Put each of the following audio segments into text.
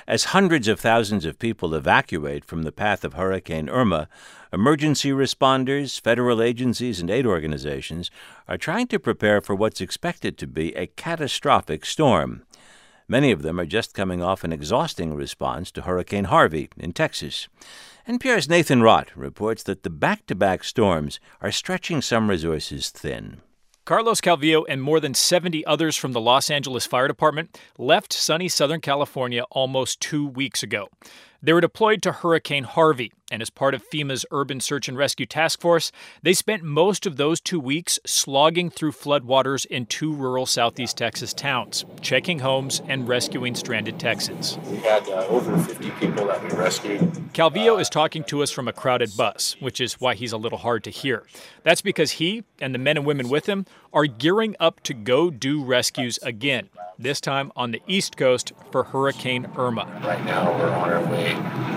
As hundreds of thousands of people evacuate from the path of Hurricane Irma, emergency responders, federal agencies, and aid organizations are trying to prepare for what's expected to be a catastrophic storm. Many of them are just coming off an exhausting response to Hurricane Harvey in Texas. NPR's Nathan Rott reports that the back-to-back storms are stretching some resources thin. Carlos Calvillo and more than 70 others from the Los Angeles Fire Department left sunny Southern California almost 2 weeks ago. They were deployed to Hurricane Harvey, and as part of FEMA's Urban Search and Rescue Task Force, they spent most of those 2 weeks slogging through floodwaters in 2 rural southeast Texas towns, checking homes and rescuing stranded Texans. We had over 50 people that we rescued. Calvillo is talking to us from a crowded bus, which is why he's a little hard to hear. That's because he and the men and women with him are gearing up to go do rescues again, this time on the East Coast for Hurricane Irma. Right now, we're on our way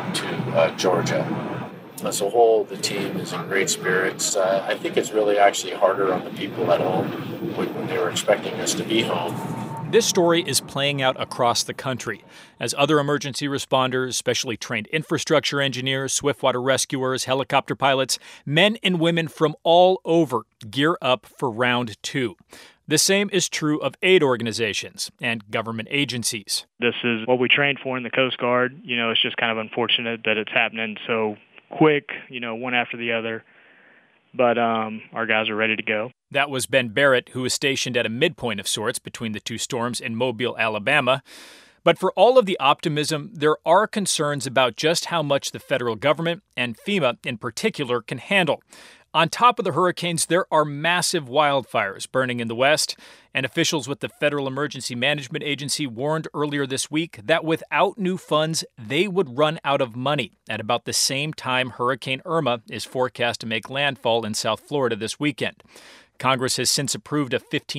to Georgia. As a whole, the team is in great spirits. I think it's really actually harder on the people at home when they were expecting us to be home. This story is playing out across the country as other emergency responders, specially trained infrastructure engineers, swiftwater rescuers, helicopter pilots, men and women from all over gear up for round 2. The same is true of aid organizations and government agencies. This is what we trained for in the Coast Guard. It's just kind of unfortunate that it's happening so quick, one after the other. But our guys are ready to go. That was Ben Barrett, who was stationed at a midpoint of sorts between the 2 storms in Mobile, Alabama. But for all of the optimism, there are concerns about just how much the federal government, and FEMA in particular, can handle. On top of the hurricanes, there are massive wildfires burning in the West, and officials with the Federal Emergency Management Agency warned earlier this week that without new funds, they would run out of money at about the same time Hurricane Irma is forecast to make landfall in South Florida this weekend. Congress has since approved a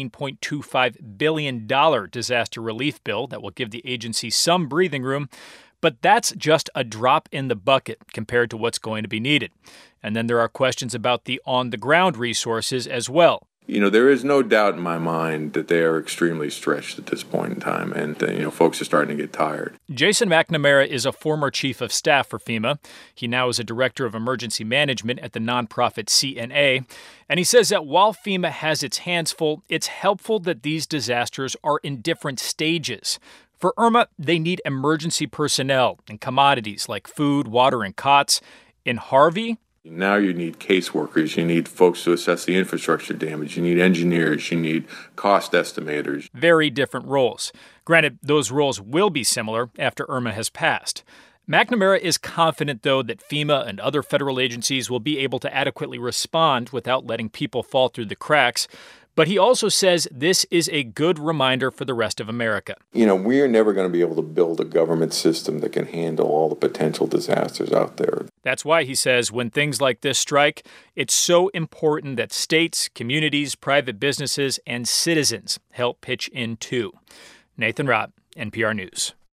$15.25 billion disaster relief bill that will give the agency some breathing room. But that's just a drop in the bucket compared to what's going to be needed. And then there are questions about the on-the-ground resources as well. There is no doubt in my mind that they are extremely stretched at this point in time, and folks are starting to get tired. Jason McNamara is a former chief of staff for FEMA. He now is a director of emergency management at the nonprofit CNA. And he says that while FEMA has its hands full, it's helpful that these disasters are in different stages. For Irma, they need emergency personnel and commodities like food, water, and cots. In Harvey, now you need caseworkers, you need folks to assess the infrastructure damage, you need engineers, you need cost estimators. Very different roles. Granted, those roles will be similar after Irma has passed. McNamara is confident, though, that FEMA and other federal agencies will be able to adequately respond without letting people fall through the cracks. But he also says this is a good reminder for the rest of America. We are never going to be able to build a government system that can handle all the potential disasters out there. That's why, he says, when things like this strike, it's so important that states, communities, private businesses, and citizens help pitch in too. Nathan Rott, NPR News.